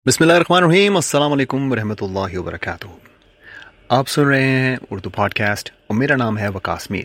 بسم اللہ الرحمن الرحیم، السلام علیکم ورحمۃ اللہ وبرکاتہ۔ آپ سن رہے ہیں اردو پوڈ کاسٹ اور میرا نام ہے وقاص میر۔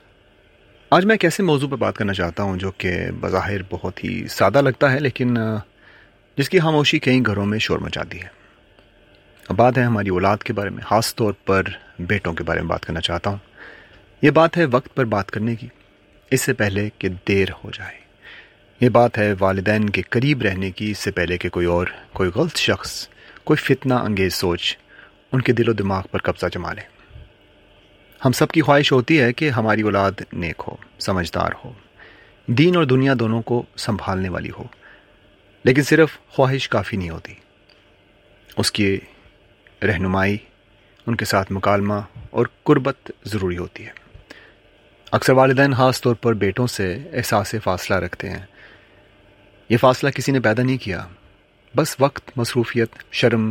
آج میں ایک ایسے موضوع پہ بات کرنا چاہتا ہوں جو کہ بظاہر بہت ہی سادہ لگتا ہے، لیکن جس کی خاموشی کئی گھروں میں شور مچاتی ہے۔ بات ہے ہماری اولاد کے بارے میں، خاص طور پر بیٹوں کے بارے میں بات کرنا چاہتا ہوں۔ یہ بات ہے وقت پر بات کرنے کی، اس سے پہلے کہ دیر ہو جائے۔ یہ بات ہے والدین کے قریب رہنے کی، اس سے پہلے کہ کوئی غلط شخص، کوئی فتنہ انگیز سوچ ان کے دل و دماغ پر قبضہ جما لے۔ ہم سب کی خواہش ہوتی ہے کہ ہماری اولاد نیک ہو، سمجھدار ہو، دین اور دنیا دونوں کو سنبھالنے والی ہو، لیکن صرف خواہش کافی نہیں ہوتی، اس کی رہنمائی، ان کے ساتھ مکالمہ اور قربت ضروری ہوتی ہے۔ اکثر والدین خاص طور پر بیٹوں سے احساس فاصلہ رکھتے ہیں۔ یہ فاصلہ کسی نے پیدا نہیں کیا، بس وقت، مصروفیت، شرم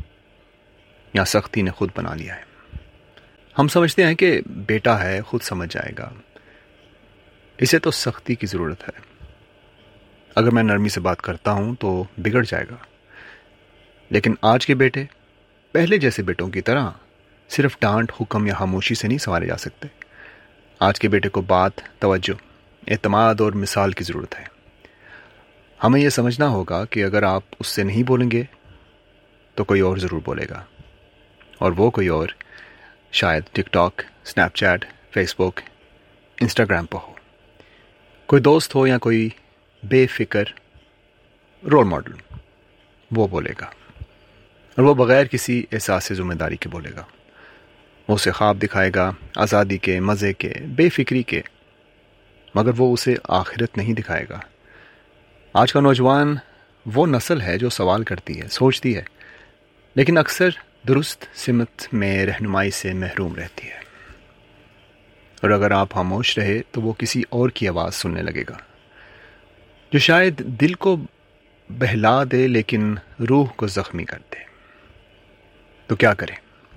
یا سختی نے خود بنا لیا ہے۔ ہم سمجھتے ہیں کہ بیٹا ہے، خود سمجھ جائے گا، اسے تو سختی کی ضرورت ہے، اگر میں نرمی سے بات کرتا ہوں تو بگڑ جائے گا۔ لیکن آج کے بیٹے پہلے جیسے بیٹوں کی طرح صرف ڈانٹ، حکم یا خاموشی سے نہیں سنوارے جا سکتے۔ آج کے بیٹے کو بات، توجہ، اعتماد اور مثال کی ضرورت ہے۔ ہمیں یہ سمجھنا ہوگا کہ اگر آپ اس سے نہیں بولیں گے تو کوئی اور ضرور بولے گا، اور وہ کوئی اور شاید TikTok, Snapchat, Facebook, Instagram پر ہو، کوئی دوست ہو یا کوئی بے فکر رول ماڈل، وہ بولے گا، اور وہ بغیر کسی احساس ذمہ داری کے بولے گا۔ وہ اسے خواب دکھائے گا، آزادی کے، مزے کے، بے فکری کے، مگر وہ اسے آخرت نہیں دکھائے گا۔ آج کا نوجوان وہ نسل ہے جو سوال کرتی ہے، سوچتی ہے، لیکن اکثر درست سمت میں رہنمائی سے محروم رہتی ہے۔ اور اگر آپ خاموش رہے تو وہ کسی اور کی آواز سننے لگے گا، جو شاید دل کو بہلا دے لیکن روح کو زخمی کر دے۔ تو کیا کریں؟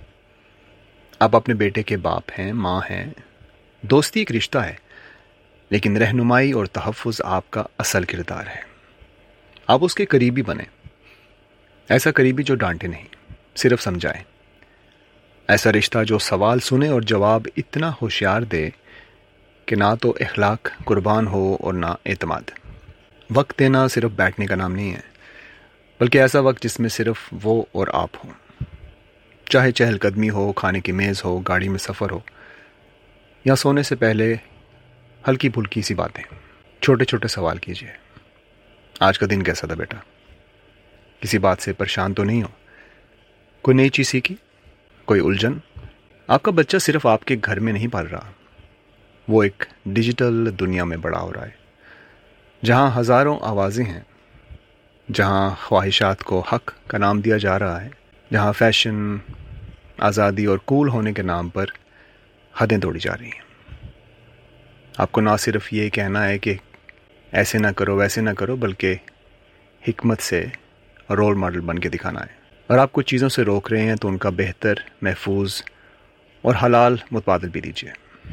آپ اپنے بیٹے کے باپ ہیں، ماں ہیں، دوستی ایک رشتہ ہے، لیکن رہنمائی اور تحفظ آپ کا اصل کردار ہے۔ آپ اس کے قریبی بنیں، ایسا قریبی جو ڈانٹے نہیں، صرف سمجھائے، ایسا رشتہ جو سوال سنے اور جواب اتنا ہوشیار دے کہ نہ تو اخلاق قربان ہو اور نہ اعتماد۔ وقت دینا صرف بیٹھنے کا نام نہیں ہے، بلکہ ایسا وقت جس میں صرف وہ اور آپ ہوں، چاہے چہل قدمی ہو، کھانے کی میز ہو، گاڑی میں سفر ہو، یا سونے سے پہلے ہلکی پھلکی سی باتیں۔ چھوٹے چھوٹے سوال کیجیے، آج کا دن کیسا تھا بیٹا؟ کسی بات سے پریشان تو نہیں ہو؟ کوئی نئی چیز سیکھی؟ کوئی الجھن؟ آپ کا بچہ صرف آپ کے گھر میں نہیں پل رہا، وہ ایک ڈیجیٹل دنیا میں بڑا ہو رہا ہے، جہاں ہزاروں آوازیں ہیں، جہاں خواہشات کو حق کا نام دیا جا رہا ہے، جہاں فیشن، آزادی اور کول ہونے کے نام پر حدیں توڑی جا رہی ہیں۔ آپ کو نہ صرف یہ کہنا ہے کہ ایسے نہ کرو، ویسے نہ کرو، بلکہ حکمت سے رول ماڈل بن کے دکھانا ہے۔ اور آپ کچھ چیزوں سے روک رہے ہیں تو ان کا بہتر، محفوظ اور حلال متبادل بھی دیجیے۔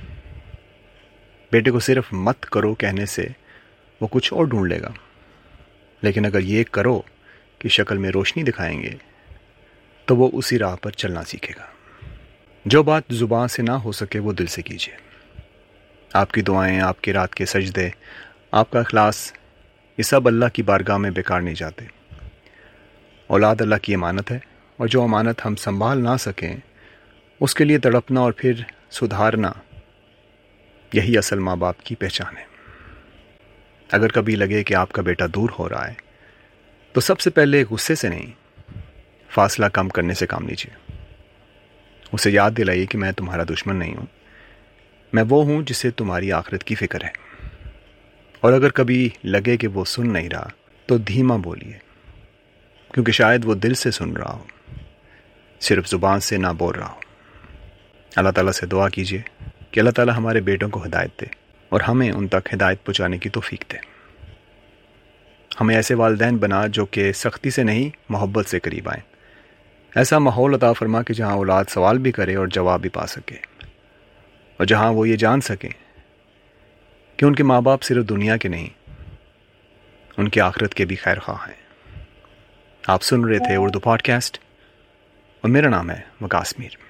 بیٹے کو صرف مت کرو کہنے سے وہ کچھ اور ڈھونڈ لے گا، لیکن اگر یہ کرو کی شکل میں روشنی دکھائیں گے تو وہ اسی راہ پر چلنا سیکھے گا۔ جو بات زبان سے نہ ہو سکے وہ دل سے کیجیے۔ آپ کی دعائیں، آپ کی رات کے سجدے، آپ کا اخلاص، یہ سب اللہ کی بارگاہ میں بیکار نہیں جاتے۔ اولاد اللہ کی امانت ہے، اور جو امانت ہم سنبھال نہ سکیں اس کے لیے تڑپنا اور پھر سدھارنا، یہی اصل ماں باپ کی پہچان ہے۔ اگر کبھی لگے کہ آپ کا بیٹا دور ہو رہا ہے تو سب سے پہلے غصے سے نہیں، فاصلہ کم کرنے سے کام لیجیے۔ اسے یاد دلائیے کہ میں تمہارا دشمن نہیں ہوں، میں وہ ہوں جسے تمہاری آخرت کی فکر ہے۔ اور اگر کبھی لگے کہ وہ سن نہیں رہا تو دھیما بولیے، کیونکہ شاید وہ دل سے سن رہا ہو، صرف زبان سے نہ بول رہا ہو۔ اللہ تعالیٰ سے دعا کیجیے کہ اللہ تعالیٰ ہمارے بیٹوں کو ہدایت دے اور ہمیں ان تک ہدایت پہنچانے کی توفیق دے۔ ہمیں ایسے والدین بنا جو کہ سختی سے نہیں، محبت سے قریب آئیں۔ ایسا ماحول عطا فرما کہ جہاں اولاد سوال بھی کرے اور جواب بھی پا سکے، اور جہاں وہ یہ جان سکیں کہ ان کے ماں باپ صرف دنیا کے نہیں، ان کی آخرت کے بھی خیر خواہ ہیں۔ آپ سن رہے تھے اردو پوڈ کاسٹ اور میرا نام ہے وقاص میر۔